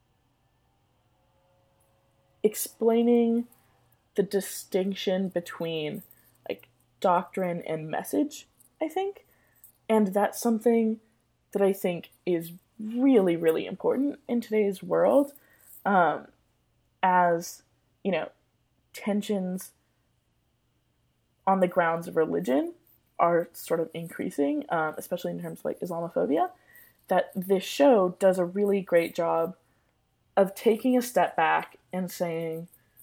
explaining the distinction between like doctrine and message, I think. And that's something that I think is really, really important in today's world, um, as, you know, tensions on the grounds of religion are sort of increasing, um, especially in terms of like Islamophobia, that this show does a really great job of taking a step back and saying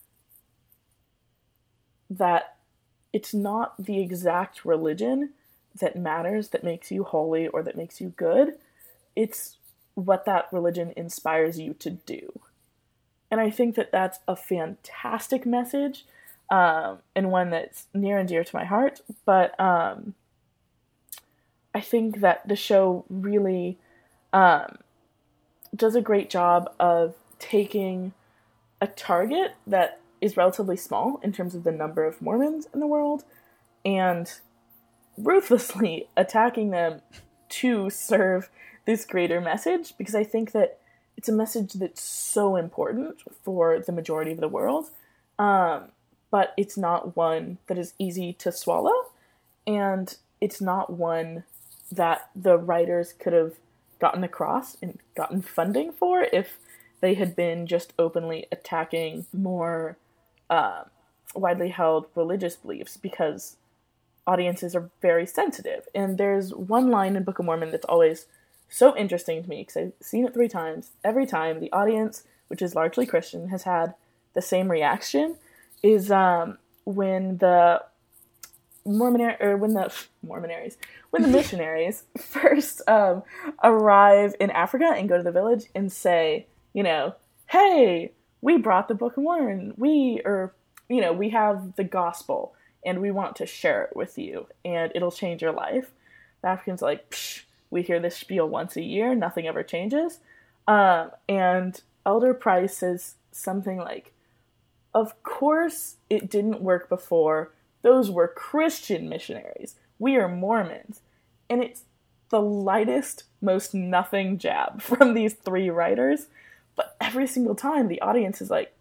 that it's not the exact religion that matters, that makes you holy or that makes you good. It's what that religion inspires you to do. And I think that that's a fantastic message, um, and one that's near and dear to my heart. But um, I think that the show really um, does a great job of taking a target that is relatively small in terms of the number of Mormons in the world and ruthlessly attacking them to serve this greater message, because I think that it's a message that's so important for the majority of the world, um, but it's not one that is easy to swallow, and it's not one that the writers could have gotten across and gotten funding for if they had been just openly attacking more uh, widely held religious beliefs, because audiences are very sensitive. And there's one line in Book of Mormon that's always so interesting to me, because I've seen it three times. Every time the audience, which is largely Christian, has had the same reaction, is um, when the Mormon or when the Mormonaries, when the missionaries first um, arrive in Africa and go to the village and say, you know, hey, we brought the Book of Mormon. We or you know, we have the gospel and we want to share it with you and it'll change your life. The Africans are like, psh, we hear this spiel once a year, nothing ever changes. Um, and Elder Price says something like, of course it didn't work before. Those were Christian missionaries. We are Mormons. And it's the lightest, most nothing jab from these three writers. But every single time the audience is like,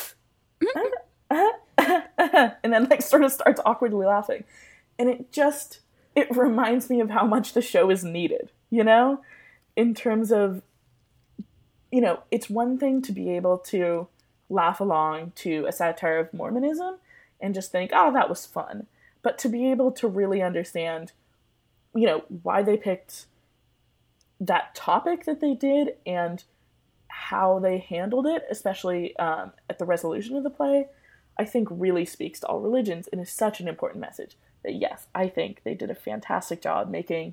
and then like sort of starts awkwardly laughing. And it just, it reminds me of how much the show is needed, you know, in terms of, you know, it's one thing to be able to laugh along to a satire of Mormonism and just think, oh, that was fun. But to be able to really understand, you know, why they picked that topic that they did and how they handled it, especially um, at the resolution of the play, I think really speaks to all religions and is such an important message that, yes, I think they did a fantastic job making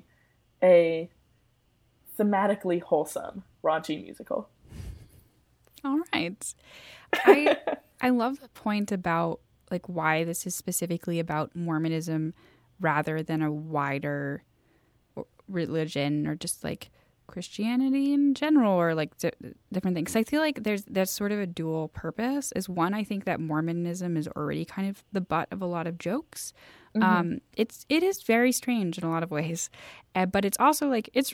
a thematically wholesome, raunchy musical. All right. I I love the point about like why this is specifically about Mormonism rather than a wider religion or just like Christianity in general or like d- different things. I feel like there's there's sort of a dual purpose. Is one, I think that Mormonism is already kind of the butt of a lot of jokes. Mm-hmm. Um, it's it is very strange in a lot of ways, uh, but it's also like it's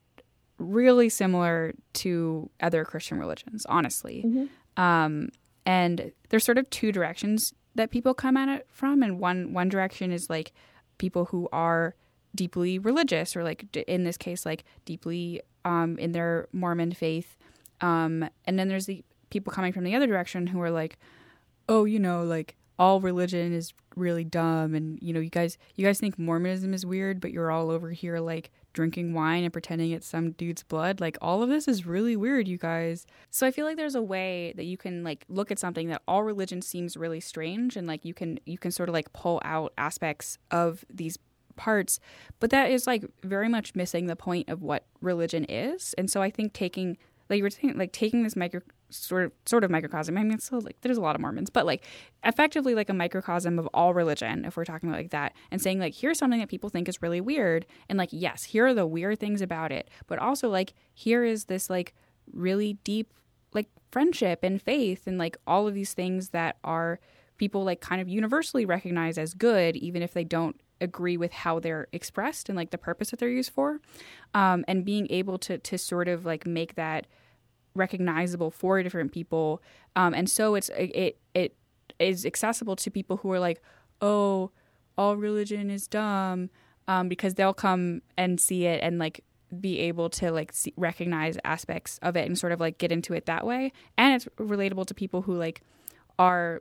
really similar to other Christian religions, honestly. Mm-hmm. Um, and there's sort of two directions that people come at it from, and one one direction is like people who are deeply religious, or like in this case, like deeply um, in their Mormon faith. Um, and then there's the people coming from the other direction who are like, oh, you know, like all religion is really dumb. And, you know, you guys, you guys think Mormonism is weird, but you're all over here like drinking wine and pretending it's some dude's blood. Like all of this is really weird, you guys. So I feel like there's a way that you can like look at something that all religion seems really strange. And like you can, you can sort of like pull out aspects of these parts, but that is like very much missing the point of what religion is. And so I think taking, like you were saying, like taking this micro sort of sort of microcosm. I mean, it's still like there's a lot of Mormons, but like effectively like a microcosm of all religion, if we're talking about like that, and saying like here's something that people think is really weird, and like yes, here are the weird things about it, but also like here is this like really deep like friendship and faith and like all of these things that are people like kind of universally recognize as good, even if they don't agree with how they're expressed and like the purpose that they're used for, um, and being able to to sort of like make that recognizable for different people, um, and so it's it it is accessible to people who are like, oh, all religion is dumb, um, because they'll come and see it and like be able to like see, recognize aspects of it and sort of like get into it that way, and it's relatable to people who like are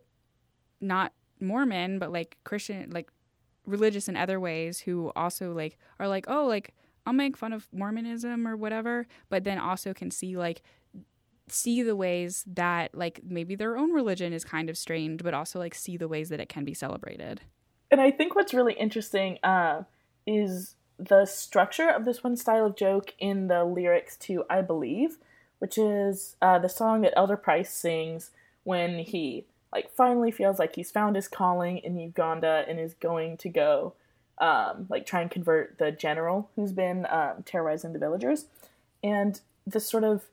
not Mormon but like Christian, like religious in other ways, who also like are like, oh, like I'll make fun of Mormonism or whatever, but then also can see like see the ways that like maybe their own religion is kind of strange, but also like see the ways that it can be celebrated. And I think what's really interesting uh, is the structure of this one style of joke in the lyrics to I Believe, which is uh, the song that Elder Price sings when he like finally feels like he's found his calling in Uganda and is going to go um, like try and convert the general who's been um, terrorizing the villagers. And the sort of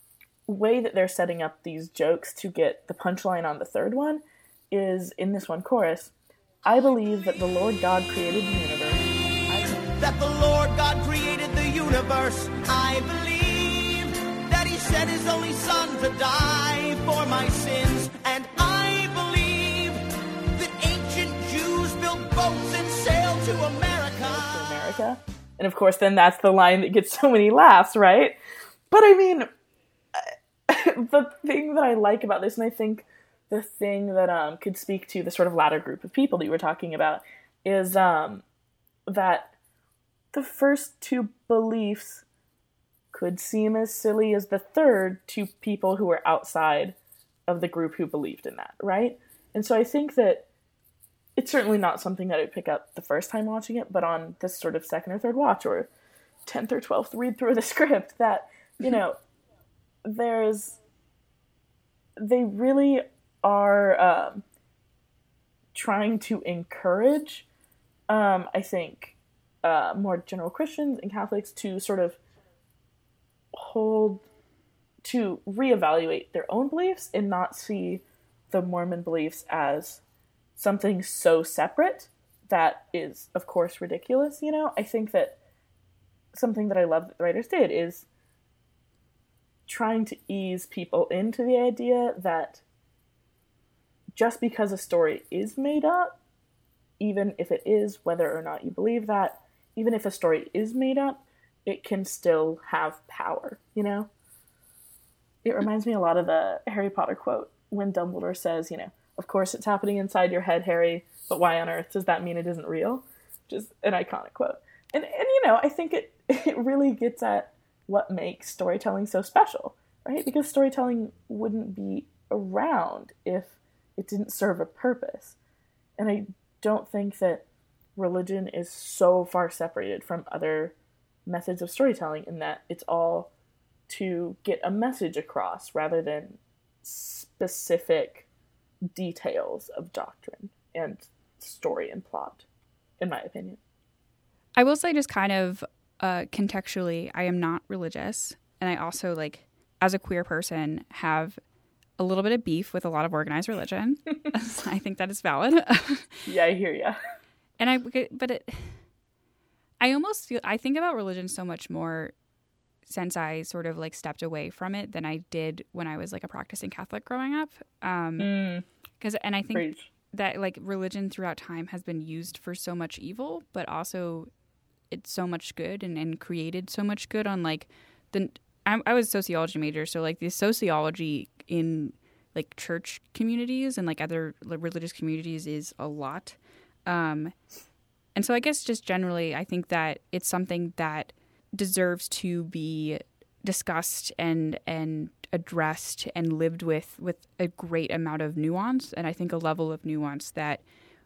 way that they're setting up these jokes to get the punchline on the third one is in this one chorus, I believe that the Lord God created the universe. That the Lord God created the universe. I believe that he sent his only son to die for my sins. And I believe that ancient Jews built boats and sailed to America. America. And of course, then that's the line that gets so many laughs, right? But I mean, the thing that I like about this, and I think the thing that um, could speak to the sort of latter group of people that you were talking about, is um, that the first two beliefs could seem as silly as the third to people who were outside of the group who believed in that, right? And so I think that it's certainly not something that I would pick up the first time watching it, but on this sort of second or third watch, or tenth or twelfth read through the script, that, you know, there's, they really are um, trying to encourage, um, I think, uh, more general Christians and Catholics to sort of hold, to reevaluate their own beliefs and not see the Mormon beliefs as something so separate that is, of course, ridiculous, you know? I think that something that I love that the writers did is trying to ease people into the idea that just because a story is made up, even if it is, whether or not you believe that, even if a story is made up, it can still have power, you know? It reminds me a lot of the Harry Potter quote when Dumbledore says, you know, of course it's happening inside your head, Harry, but why on earth does that mean it isn't real? Just an iconic quote. And, and you know, I think it, it really gets at what makes storytelling so special, right? Because storytelling wouldn't be around if it didn't serve a purpose. And I don't think that religion is so far separated from other methods of storytelling in that it's all to get a message across rather than specific details of doctrine and story and plot, in my opinion. I will say, just kind of uh, contextually, I am not religious. And I also, like, as a queer person, have a little bit of beef with a lot of organized religion. I think that is valid. Yeah, I hear ya. And I, but it, I almost feel, I think about religion so much more since I sort of like stepped away from it than I did when I was like a practicing Catholic growing up. Um, mm. cause, and I think Preach. that like religion throughout time has been used for so much evil, but also it's so much good and, and created so much good on like the, I, I was a sociology major. So like the sociology in like church communities and like other like, religious communities is a lot. Um, and so I guess just generally, I think that it's something that deserves to be discussed and and addressed and lived with with a great amount of nuance, and I think a level of nuance that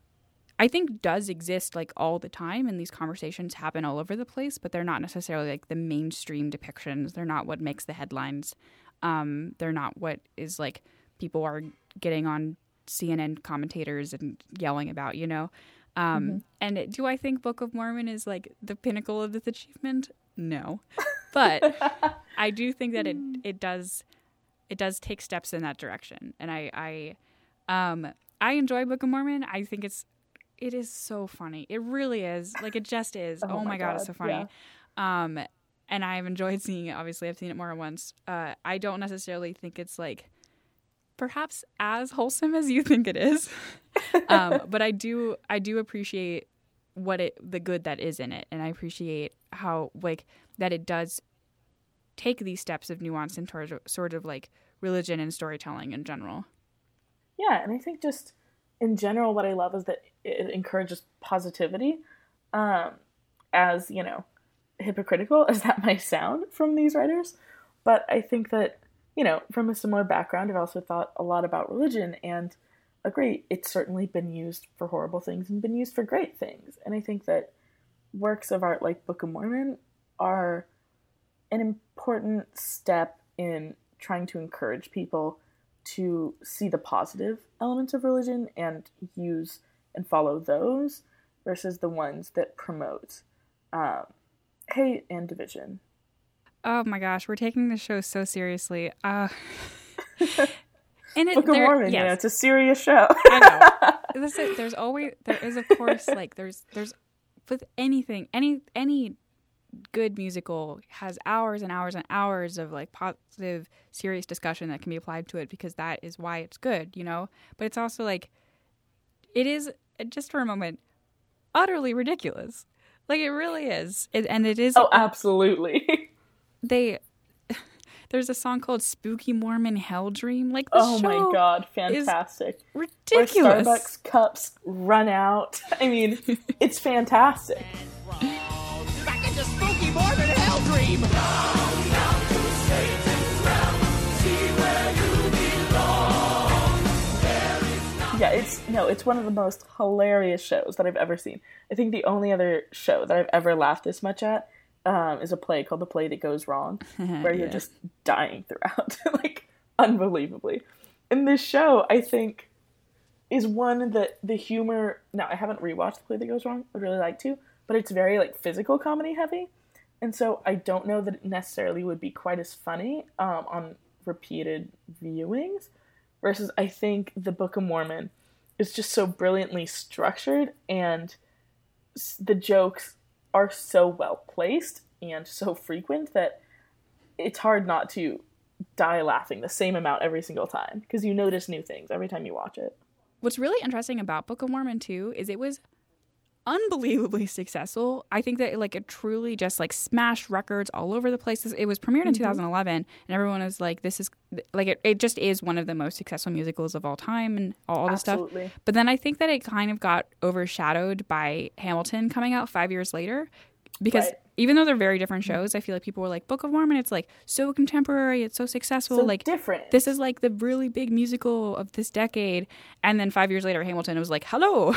I think does exist like all the time, and these conversations happen all over the place, but they're not necessarily like the mainstream depictions. They're not what makes the headlines. Um, they're not what is like people are getting on C N N commentators and yelling about, you know. Um, mm-hmm. And do I think Book of Mormon is like the pinnacle of this achievement? No, but I do think that it it does it does take steps in that direction, and I I um I enjoy Book of Mormon. I think it's it is so funny. It really is. Like it just is. Oh, oh my, my god, god, it's so funny. Yeah. Um, and I've enjoyed seeing it. Obviously, I've seen it more than once. Uh, I don't necessarily think it's like perhaps as wholesome as you think it is, um, but I do I do appreciate what it the good that is in it, and I appreciate how like that it does take these steps of nuance in towards sort of like religion and storytelling in general. Yeah, and I think just in general what I love is that it encourages positivity, um, as, you know, hypocritical as that might sound from these writers, but I think that, you know, from a similar background, I've also thought a lot about religion and agree, it's certainly been used for horrible things and been used for great things. And I think that works of art like Book of Mormon are an important step in trying to encourage people to see the positive elements of religion and use and follow those versus the ones that promote um, hate and division. Oh my gosh, we're taking the show so seriously. Uh... And it, Book of there, Mormon, yes. You know, it's a serious show. I know. Listen, there's always, there is of course, like there's, there's with anything, any, any good musical has hours and hours and hours of like positive, serious discussion that can be applied to it because that is why it's good, you know? But it's also like, it is, just for a moment, utterly ridiculous. Like, it really is. It, and it is. Oh, absolutely. They, there's a song called Spooky Mormon Hell Dream. Like, the oh show my God, fantastic. Ridiculous. Where Starbucks cups run out. I mean, it's fantastic. Back into Spooky Mormon Hell Dream. Down, down to Satan's realm. See where you belong. There is not Yeah, it's no, it's one of the most hilarious shows that I've ever seen. I think the only other show that I've ever laughed this much at um, is a play called The Play That Goes Wrong, where you're Yeah. just dying throughout, like unbelievably. And this show, I think, is one that the humor. Now, I haven't rewatched The Play That Goes Wrong. I'd really like to, but it's very like physical comedy heavy, and so I don't know that it necessarily would be quite as funny um, on repeated viewings. Versus, I think the Book of Mormon is just so brilliantly structured, and s- the jokes are so well placed and so frequent that it's hard not to die laughing the same amount every single time because you notice new things every time you watch it. What's really interesting about Book of Mormon too is it was unbelievably successful. I think that like it truly just like smashed records all over the place. It was premiered in Mm-hmm. two thousand eleven, and everyone was like, "This is like it, it just is one of the most successful musicals of all time," and all this stuff. Absolutely. But then I think that it kind of got overshadowed by Hamilton coming out five years later, because Right. even though they're very different shows, I feel like people were like, "Book of Mormon, it's like so contemporary, it's so successful, So like different. this is like the really big musical of this decade." And then five years later, Hamilton was like, "Hello."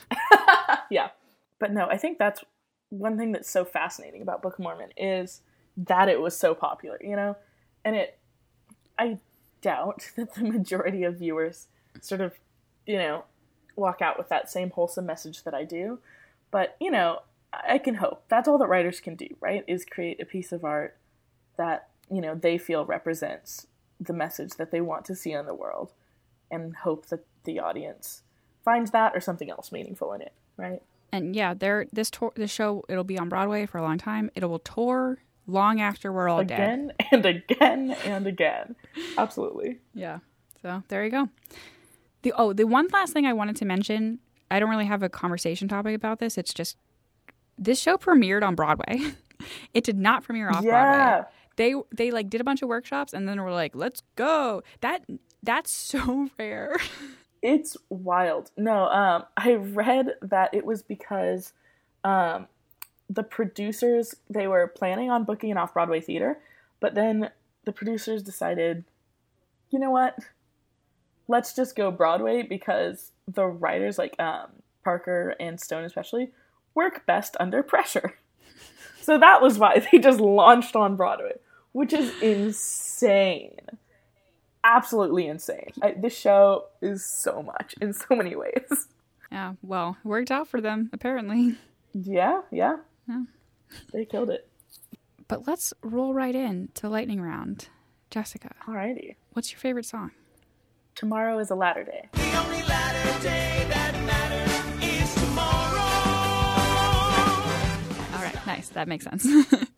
Yeah. But no, I think that's one thing that's so fascinating about Book of Mormon is that it was so popular, you know? And it, I doubt that the majority of viewers sort of, you know, walk out with that same wholesome message that I do. But, you know, I can hope. That's all that writers can do, right? Is create a piece of art that, you know, they feel represents the message that they want to see in the world and hope that the audience finds that or something else meaningful in it, right? And yeah, there this tour, this show, it'll be on Broadway for a long time. It will tour long after we're all dead. Again and again and again. Absolutely. Yeah. So there you go. The oh, the one last thing I wanted to mention, I don't really have a conversation topic about this. It's just this show premiered on Broadway. It did not premiere off Yeah. Broadway. They they like did a bunch of workshops and then were like, "Let's go." That that's so rare. It's wild. No, um, I read that it was because um, the producers, they were planning on booking an off-Broadway theater, but then the producers decided, you know what? Let's just go Broadway because the writers, like um, Parker and Stone especially, work best under pressure. So that was why they just launched on Broadway, which is insane. Absolutely insane. I, this show is so much in so many ways. Yeah, well, it worked out for them apparently. Yeah, yeah. Yeah. They killed it. But let's roll right in to lightning round. Jessica, Alrighty. what's your favorite song? Tomorrow is a latter day. The only latter day that matters is tomorrow. All right, nice. That makes sense.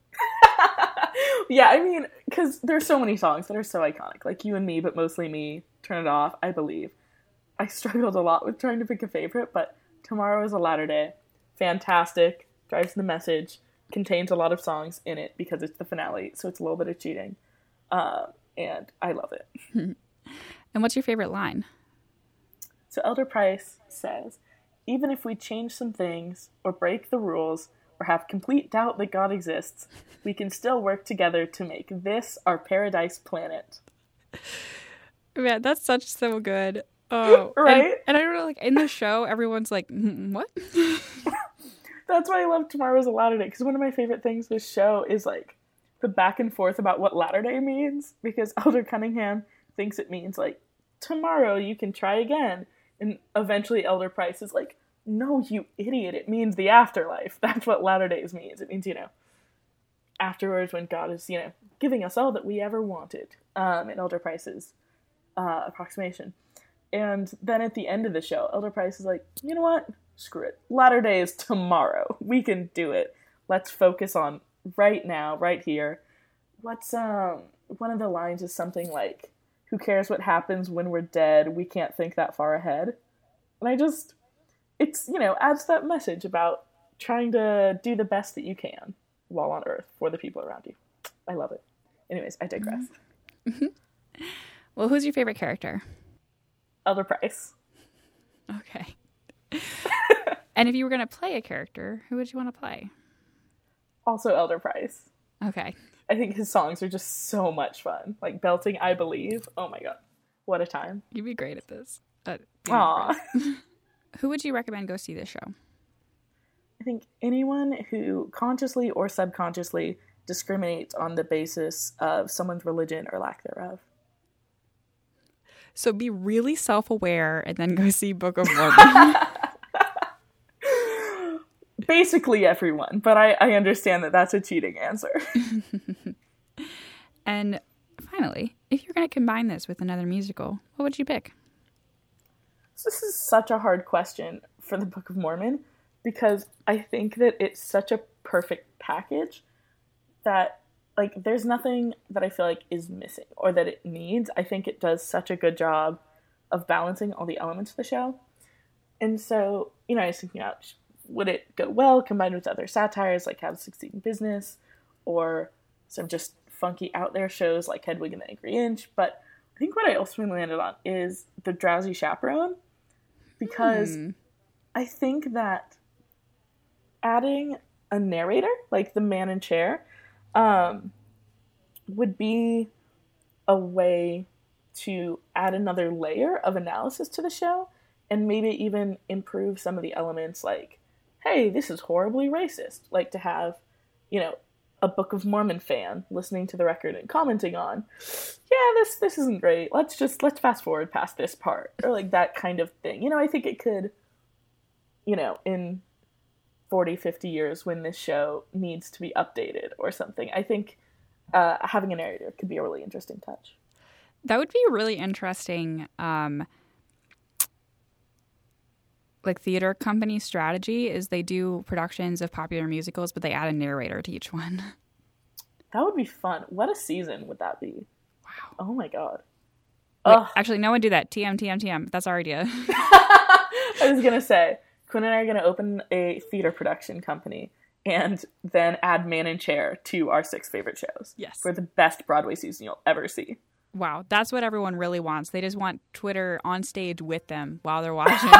Yeah, I mean, because there's so many songs that are so iconic. Like You and Me, but Mostly Me, Turn It Off, I Believe. I struggled a lot with trying to pick a favorite, but Tomorrow is a Latter Day. Fantastic. Drives the message. Contains a lot of songs in it because it's the finale, so it's a little bit of cheating. Uh, and I love it. And what's your favorite line? So Elder Price says, even if we change some things or break the rules or have complete doubt that God exists, we can still work together to make this our paradise planet. Man, that's such so good. Oh, Right? And, and I don't know, like in the show, everyone's like, mm, "What?" That's why I love Tomorrow's a Latter Day, because one of my favorite things this show is like the back and forth about what Latter Day means, because Elder Cunningham thinks it means like tomorrow you can try again, and eventually Elder Price is like, no, you idiot, it means the afterlife. That's what Latter Days means. It means, you know, afterwards when God is, you know, giving us all that we ever wanted, um, in Elder Price's uh, approximation. And then at the end of the show, Elder Price is like, you know what? Screw it. Latter Day is tomorrow. We can do it. Let's focus on right now, right here. What's um one of the lines is something like, "Who cares what happens when we're dead? We can't think that far ahead." And I just, it's, you know, adds that message about trying to do the best that you can while on Earth for the people around you. I love it. Anyways, I digress. Mm-hmm. Well, who's your favorite character? Elder Price. Okay. And if you were going to play a character, who would you want to play? Also Elder Price. Okay. I think his songs are just so much fun. Like belting I Believe. Oh my god. What a time. You'd be great at this. Uh, Aww. Who would you recommend go see this show? I think anyone who consciously or subconsciously discriminates on the basis of someone's religion or lack thereof. So be really self-aware and then go see Book of Mormon. Basically everyone, but I, I understand that that's a cheating answer. And finally, if you're going to combine this with another musical, what would you pick? So this is such a hard question for the Book of Mormon because I think that it's such a perfect package that, like, there's nothing that I feel like is missing or that it needs. I think it does such a good job of balancing all the elements of the show. And so, you know, I was thinking about, would it go well combined with other satires like How to Succeed in Business or some just funky out there shows like Hedwig and the Angry Inch? But I think what I ultimately landed on is The Drowsy Chaperone, because hmm. I think that adding a narrator, like the man in chair, um, would be a way to add another layer of analysis to the show and maybe even improve some of the elements like, hey, this is horribly racist. Like to have, you know, a Book of Mormon fan listening to the record and commenting on, yeah, this this isn't great. Let's just, let's fast forward past this part. Or like that kind of thing. You know, I think it could, you know, in forty, fifty years when this show needs to be updated or something, I think uh, having a narrator could be a really interesting touch. That would be really interesting. Um, like theater company strategy is they do productions of popular musicals, but they add a narrator to each one. That would be fun. What a season would that be? Wow. Oh my god. Wait, actually, no one do that. T M, T M, T M. That's our idea. I was going to say, Quinn and I are going to open a theater production company and then add Man in Chair to our six favorite shows. Yes. For the best Broadway season you'll ever see. Wow. That's what everyone really wants. They just want Twitter on stage with them while they're watching.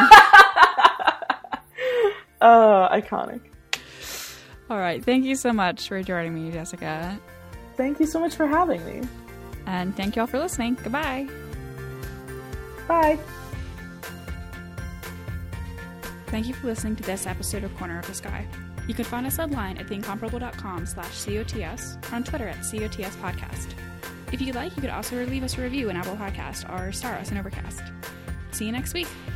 Oh, iconic. All right. Thank you so much for joining me, Jessica. Thank you so much for having me. And thank you all for listening. Goodbye. Bye. Thank you for listening to this episode of Corner of the Sky. You can find us online at theincomparable.com slash COTS or on Twitter at C O T S Podcast. If you'd like, you could also leave us a review in Apple Podcast or star us in Overcast. See you next week.